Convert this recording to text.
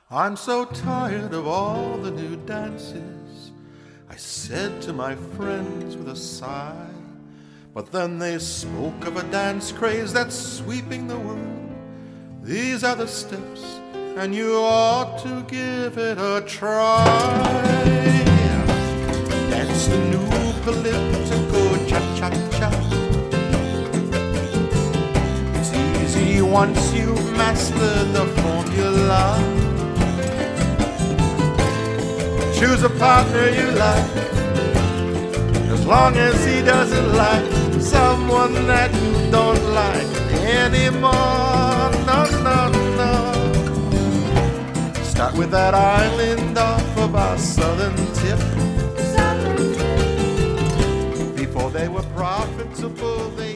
I'm so tired of all the new dances, I said to my friends with a sigh. But then they spoke of a dance craze that's sweeping the world. These are the steps, and you ought to give it a try. Dance the new Calypso cha-cha-cha. It's easy once you've mastered the formula. Choose a partner you like, as long as he doesn't like someone that you don't like anymore. No, no, no. Start with that island off of our southern tip. Before they were profitable, they